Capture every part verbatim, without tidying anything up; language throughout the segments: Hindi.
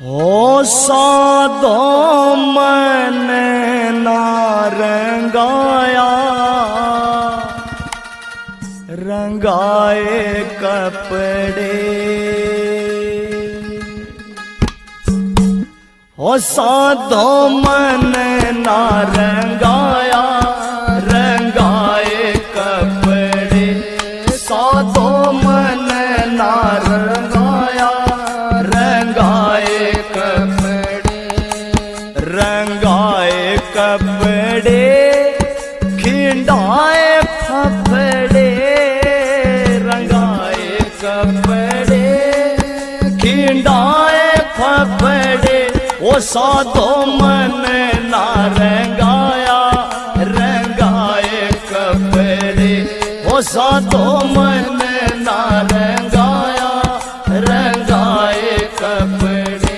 हो साधो मन ना रंगाया, रंगाए कपड़े। हो साधो मन ना रंगाया, रंगाए कपड़े। साधो मन ना रंगाया, रंगाए कपड़े। रंगाए कपड़े, खिंडाए फफड़े। रंगाए कपड़े, खिंडाए फफड़े। वो साधो मन ना रंगाया, रंगाए कपड़े। वो साधो मन ना रंगाया, रंगाए कपड़े।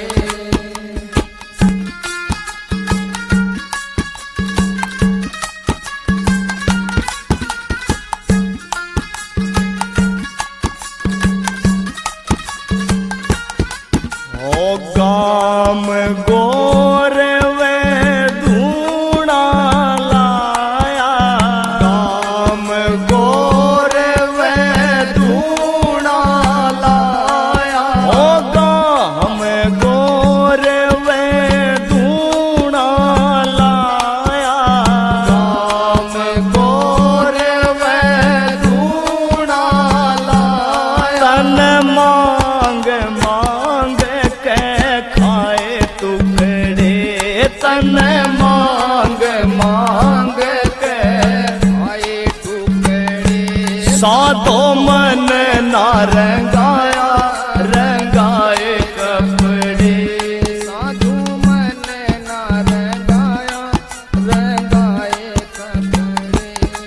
ओ गाम गोर वे धूणा लाया, गाम गोर वे धूणा लाया। ओ गाम गोर वे धूणा लाया, गाम गोर वे धूणा लाया। तन मांग मांग खाए टुकड़े, तन मांग मांग के खाए टुकड़े। साधो मन ना रंगाया, रंगाए कपड़े। साधो मन ना रंगाया, रंगाए कपड़े।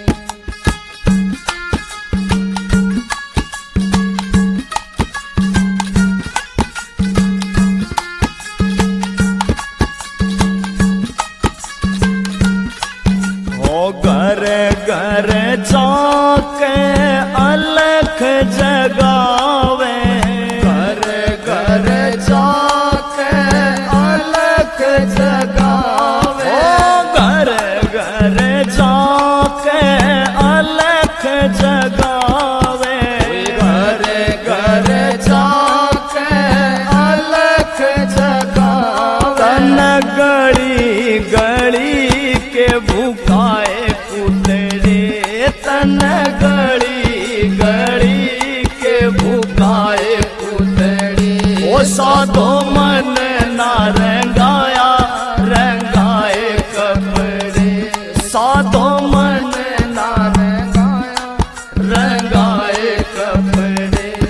घर घर जाके अलख जगावे, घर घर जाके अलख जगावे। घर घर जाके अलख जगावे, घर घर जाके अलख जगावे। तन गली गली के भूखाए पुतड़े, तन गली गली के भूखाए पुतड़े। ओ साधो मन ना रंगाया, रंगाए कपड़े। साधो मन ना रंगाया, रंगाए कपड़े।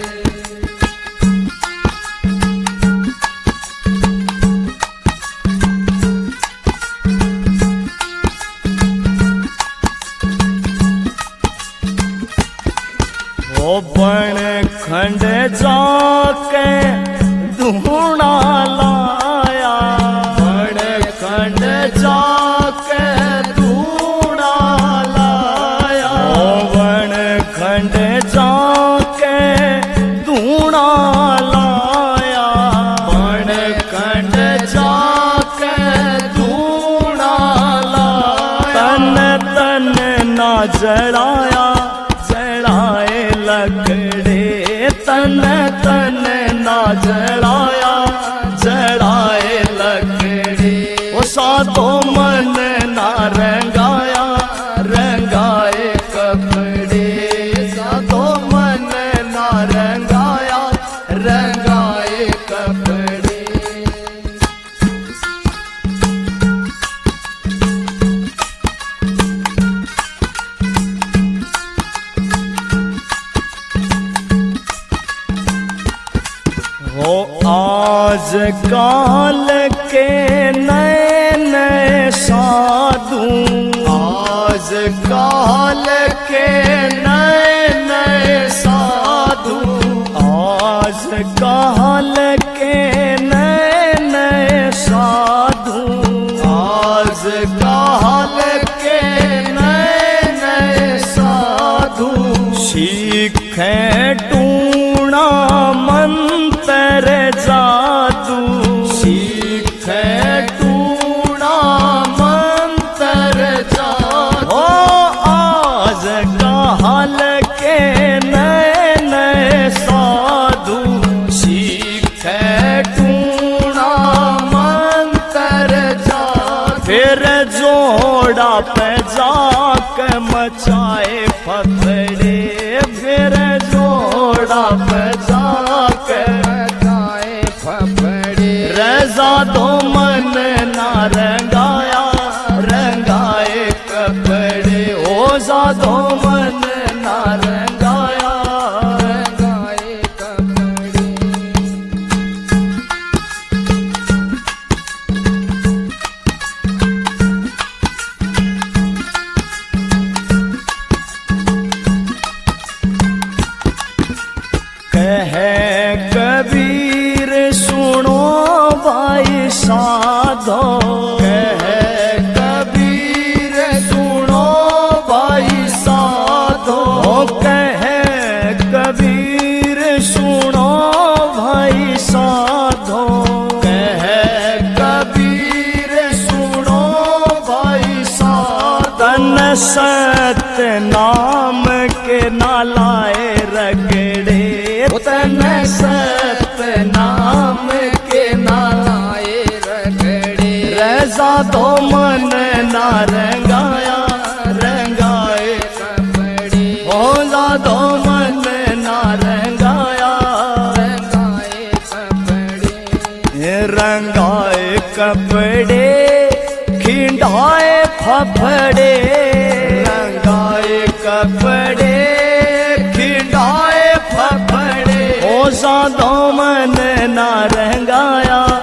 ओ बन खंड जाके धूणा लाया, बन खंड जाके धूणा लाया। ओ बन खंड जाके धूणा लाया, बन खंड जाके धूणा लाया। तन तन ना जलाया, जलाए लकड़े। तन तन ना जलाया, जलाए लकड़े। वो साधो मन ना रंगाया, रंगाए कपड़े। साधो मन ना रंगाया, रंगाए कपड़े। हो आज काल के नए नए साधु, आज काल के नए नए साधु। आज काल के नए नए साधु, आज काल के नए नए साधु। सीखें टूणा मंत्र जादू, मचाए फफड़े, फिर जोड़ा बजा के मचाए फफड़े। रजा दो मन ना रंगाया, रंगाए कपड़े। ओ जा दो मन ना रंगाया, रंगाए कपड़े। कहे कबीर सुनो भाई साधो, कहे कबीर सुनो भाई साधो। कहे कबीर सुनो भाई साधो, कहे कबीर सुनो भाई साधो। तन सत नाम के नालाए रगड़े, तन सत नाम के नालाए रगड़े। रजा दो मन ना रंगाया, रंगाए कपड़े। हो जा दो मन ना रंगाया, रंगाए कपड़े। रंगाए कपड़े खिंडाए फफड़े, रंगाए कपड़े खिंडाए फफड़े। हो जा दो मन ना रंगाया,